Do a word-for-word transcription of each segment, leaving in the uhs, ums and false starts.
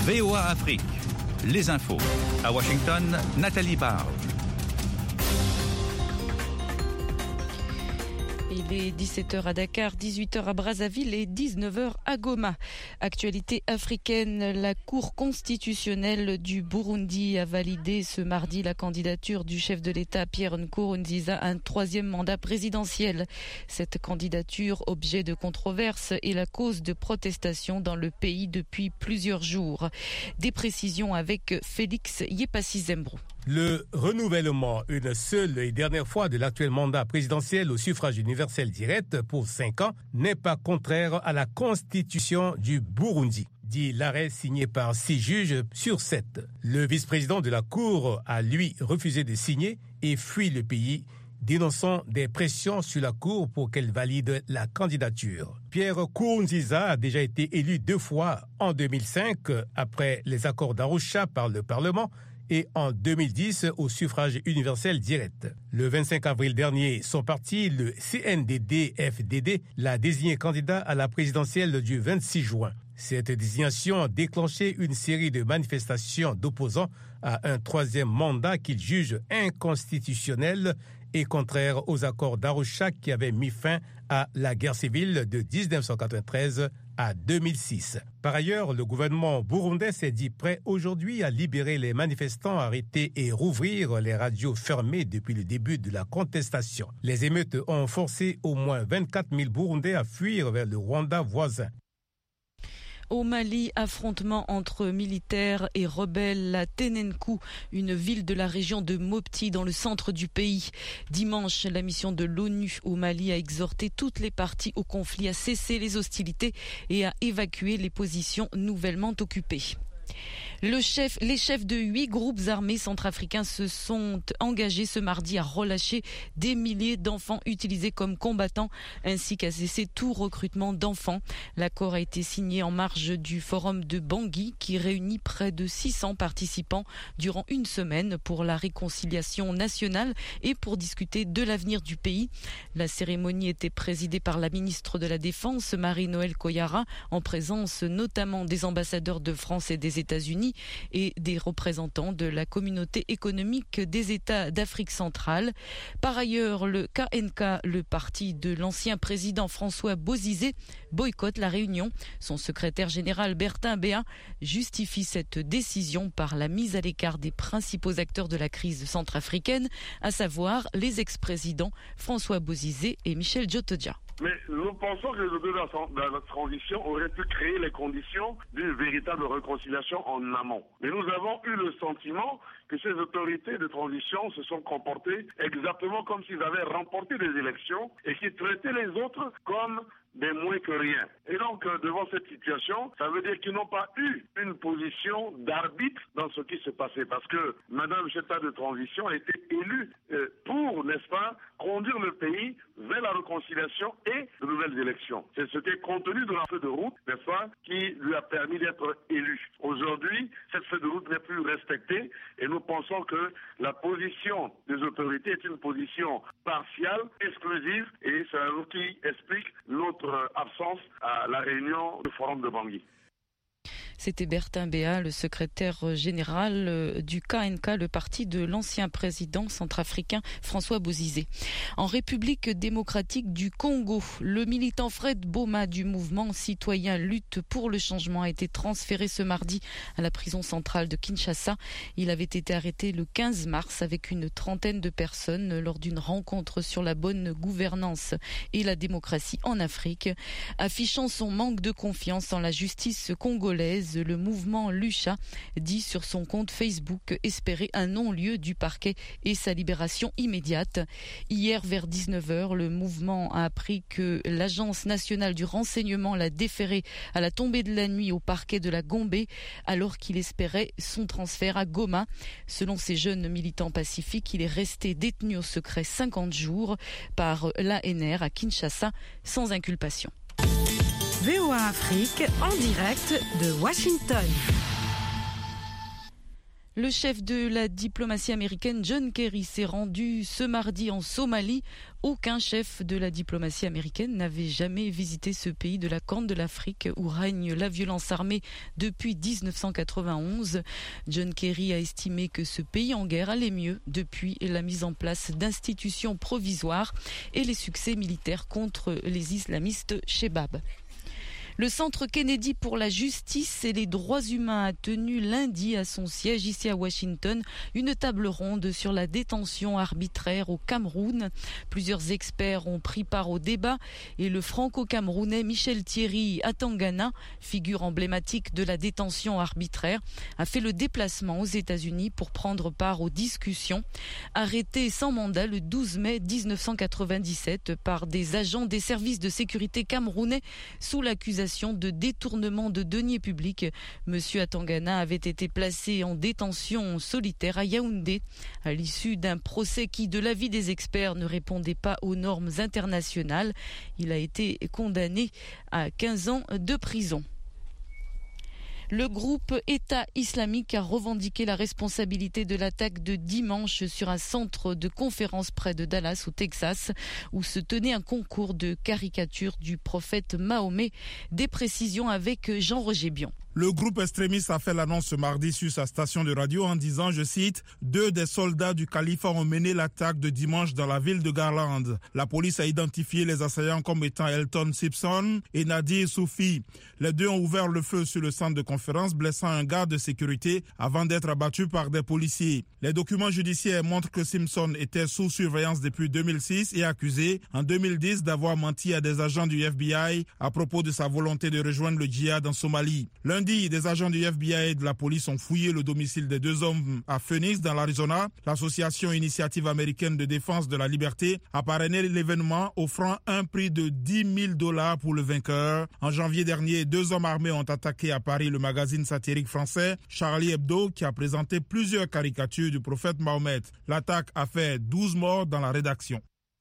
V O A Afrique, les infos. À Washington, Nathalie Barge. Il est dix-sept heures à Dakar, dix-huit heures à Brazzaville et dix-neuf heures à Goma. Actualité africaine, la Cour constitutionnelle du Burundi a validé ce mardi la candidature du chef de l'État Pierre Nkurunziza à un troisième mandat présidentiel. Cette candidature, objet de controverse, est la cause de protestations dans le pays depuis plusieurs jours. Des précisions avec Félix Yepassi-Zembrou. Le renouvellement une seule et dernière fois de l'actuel mandat présidentiel au suffrage universel direct pour cinq ans n'est pas contraire à la constitution du Burundi, dit l'arrêt signé par six juges sur sept. Le vice-président de la Cour a, lui, refusé de signer et fui le pays, dénonçant des pressions sur la Cour pour qu'elle valide la candidature. Pierre Nkurunziza a déjà été élu deux fois en deux mille cinq après les accords d'Arusha par le Parlement et en deux mille dix au suffrage universel direct. Le vingt-cinq avril dernier, son parti, le C N D D F D D, l'a désigné candidat à la présidentielle du vingt-six juin. Cette désignation a déclenché une série de manifestations d'opposants à un troisième mandat qu'il juge inconstitutionnel et contraire aux accords d'Arusha qui avaient mis fin à la guerre civile de dix-neuf cent quatre-vingt-treize à deux mille six. Par ailleurs, le gouvernement burundais s'est dit prêt aujourd'hui à libérer les manifestants arrêtés et rouvrir les radios fermées depuis le début de la contestation. Les émeutes ont forcé au moins vingt-quatre mille Burundais à fuir vers le Rwanda voisin. Au Mali, affrontement entre militaires et rebelles à Tenenkou, une ville de la région de Mopti dans le centre du pays. Dimanche, la mission de l'ONU au Mali a exhorté toutes les parties au conflit à cesser les hostilités et à évacuer les positions nouvellement occupées. Le chef, les chefs de huit groupes armés centrafricains se sont engagés ce mardi à relâcher des milliers d'enfants utilisés comme combattants ainsi qu'à cesser tout recrutement d'enfants. L'accord a été signé en marge du forum de Bangui qui réunit près de six cents participants durant une semaine pour la réconciliation nationale et pour discuter de l'avenir du pays. La cérémonie était présidée par la ministre de la Défense, Marie-Noëlle Koyara, en présence notamment des ambassadeurs de France et des États-Unis et des représentants de la communauté économique des États d'Afrique centrale. Par ailleurs, le K N K, le parti de l'ancien président François Bozizé, boycotte la réunion. Son secrétaire général Bertin Béa justifie cette décision par la mise à l'écart des principaux acteurs de la crise centrafricaine, à savoir les ex-présidents François Bozizé et Michel Djotodia. Mais nous pensons que les autorités de la transition auraient pu créer les conditions d'une véritable réconciliation en amont. Mais nous avons eu le sentiment que ces autorités de transition se sont comportées exactement comme s'ils avaient remporté des élections et qui traitaient les autres comme des moins que rien. Et donc, euh, devant cette situation, ça veut dire qu'ils n'ont pas eu une position d'arbitre dans ce qui se passait. Parce que Madame Cheta de transition a été élue euh, pour, n'est-ce pas, conduire le pays vers la réconciliation et de nouvelles élections. C'est ce qui est contenu de la feuille de route, n'est-ce pas, qui lui a permis d'être élu. Aujourd'hui, cette feuille de route n'est plus respectée et nous pensons que la position des autorités est une position partiale, exclusive, et c'est un outil qui explique notre absence à la réunion du forum de Bangui. C'était Bertin Béa, le secrétaire général du K N K, le parti de l'ancien président centrafricain François Bozizé. En République démocratique du Congo, le militant Fred Boma du mouvement citoyen Lutte pour le changement a été transféré ce mardi à la prison centrale de Kinshasa. Il avait été arrêté le quinze mars avec une trentaine de personnes lors d'une rencontre sur la bonne gouvernance et la démocratie en Afrique. Affichant son manque de confiance en la justice congolaise, le mouvement Lucha dit sur son compte Facebook espérer un non-lieu du parquet et sa libération immédiate. Hier vers dix-neuf heures, le mouvement a appris que l'Agence nationale du renseignement l'a déféré à la tombée de la nuit au parquet de la Gombe alors qu'il espérait son transfert à Goma. Selon ces jeunes militants pacifiques, il est resté détenu au secret cinquante jours par l'A N R à Kinshasa sans inculpation. V O A Afrique en direct de Washington. Le chef de la diplomatie américaine, John Kerry, s'est rendu ce mardi en Somalie. Aucun chef de la diplomatie américaine n'avait jamais visité ce pays de la Corne de l'Afrique où règne la violence armée depuis dix-neuf cent quatre-vingt-onze. John Kerry a estimé que ce pays en guerre allait mieux depuis la mise en place d'institutions provisoires et les succès militaires contre les islamistes Chebab. Le Centre Kennedy pour la justice et les droits humains a tenu lundi à son siège ici à Washington une table ronde sur la détention arbitraire au Cameroun. Plusieurs experts ont pris part au débat et le franco-camerounais Michel Thierry Atangana, figure emblématique de la détention arbitraire, a fait le déplacement aux États-Unis pour prendre part aux discussions. Arrêté sans mandat le douze mai dix-neuf cent quatre-vingt-dix-sept par des agents des services de sécurité camerounais sous l'accusation de détournement de deniers publics. Monsieur Atangana avait été placé en détention solitaire à Yaoundé à l'issue d'un procès qui, de l'avis des experts, ne répondait pas aux normes internationales. Il a été condamné à quinze ans de prison. Le groupe État islamique a revendiqué la responsabilité de l'attaque de dimanche sur un centre de conférence près de Dallas, au Texas, où se tenait un concours de caricature du prophète Mahomet. Des précisions avec Jean-Roger Bion. Le groupe extrémiste a fait l'annonce ce mardi sur sa station de radio en disant, je cite, « Deux des soldats du califat ont mené l'attaque de dimanche dans la ville de Garland. La police a identifié les assaillants comme étant Elton Simpson et Nadir Soufi. Les deux ont ouvert le feu sur le centre de conférence, blessant un garde de sécurité avant d'être abattus par des policiers. Les documents judiciaires montrent que Simpson était sous surveillance depuis deux mille six et accusé en deux mille dix d'avoir menti à des agents du F B I à propos de sa volonté de rejoindre le djihad en Somalie. Lundi, des agents du F B I et de la police ont fouillé le domicile des deux hommes à Phoenix, dans l'Arizona. L'association Initiative américaine de défense de la liberté a parrainé l'événement, offrant un prix de dix mille dollars pour le vainqueur. En janvier dernier, deux hommes armés ont attaqué à Paris le magazine satirique français Charlie Hebdo, qui a présenté plusieurs caricatures du prophète Mahomet. L'attaque a fait douze morts dans la rédaction.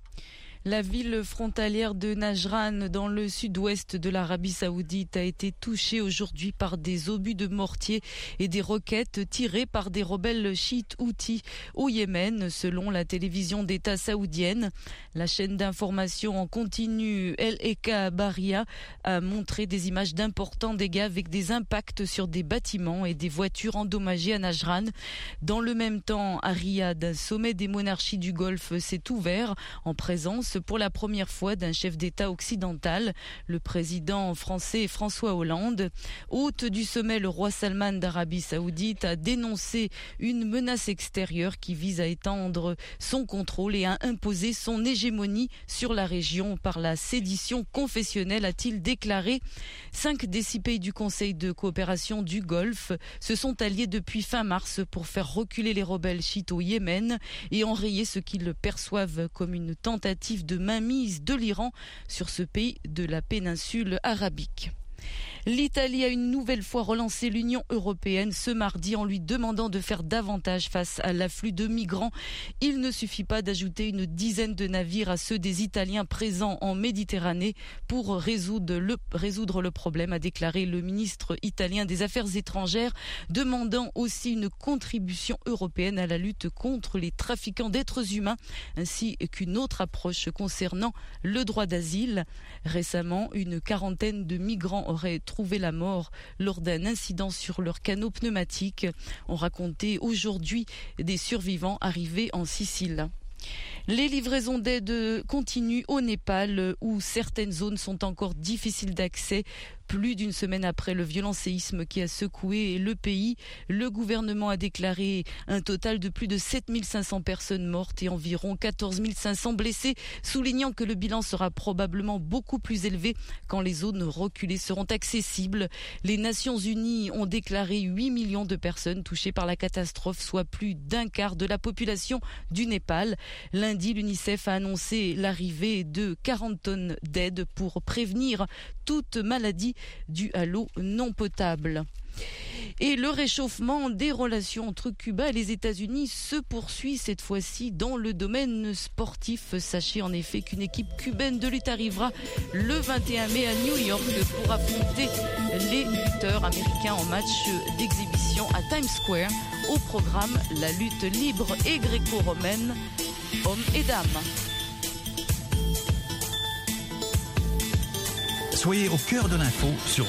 La ville frontalière de Najran, dans le sud-ouest de l'Arabie Saoudite, a été touchée aujourd'hui par des obus de mortier et des roquettes tirées par des rebelles chiites houthis au Yémen, selon la télévision d'État saoudienne. La chaîne d'information en continu El Eka Baria a montré des images d'importants dégâts avec des impacts sur des bâtiments et des voitures endommagées à Najran. Dans le même temps, à Riyad, un sommet des monarchies du Golfe s'est ouvert en présence pour la première fois d'un chef d'État occidental, le président français François Hollande. Hôte du sommet, le roi Salman d'Arabie Saoudite a dénoncé une menace extérieure qui vise à étendre son contrôle et à imposer son hégémonie sur la région par la sédition confessionnelle, a-t-il déclaré. Cinq des six pays du Conseil de coopération du Golfe se sont alliés depuis fin mars pour faire reculer les rebelles chiites au Yémen et enrayer ce qu'ils perçoivent comme une tentative de mainmise de l'Iran sur ce pays de la péninsule arabique. L'Italie a une nouvelle fois relancé l'Union européenne ce mardi en lui demandant de faire davantage face à l'afflux de migrants. Il ne suffit pas d'ajouter une dizaine de navires à ceux des Italiens présents en Méditerranée pour résoudre le, résoudre le problème, a déclaré le ministre italien des Affaires étrangères, demandant aussi une contribution européenne à la lutte contre les trafiquants d'êtres humains, ainsi qu'une autre approche concernant le droit d'asile. Récemment, une quarantaine de migrants auraient trouvé la mort lors d'un incident sur leur canot pneumatique. On racontait aujourd'hui des survivants arrivés en Sicile. Les livraisons d'aide continuent au Népal, où certaines zones sont encore difficiles d'accès. Plus d'une semaine après le violent séisme qui a secoué le pays, le gouvernement a déclaré un total de plus de sept mille cinq cents personnes mortes et environ quatorze mille cinq cents blessés, soulignant que le bilan sera probablement beaucoup plus élevé quand les zones reculées seront accessibles. Les Nations Unies ont déclaré huit millions de personnes touchées par la catastrophe, soit plus d'un quart de la population du Népal. Lundi, l'UNICEF a annoncé l'arrivée de quarante tonnes d'aide pour prévenir toute maladie due à l'eau non potable. Et le réchauffement des relations entre Cuba et les États-Unis se poursuit cette fois-ci dans le domaine sportif. Sachez en effet qu'une équipe cubaine de lutte arrivera le vingt et un mai à New York pour affronter les lutteurs américains en match d'exhibition à Times Square. Au programme, la lutte libre et gréco-romaine, hommes et dames. Soyez au cœur de l'info sur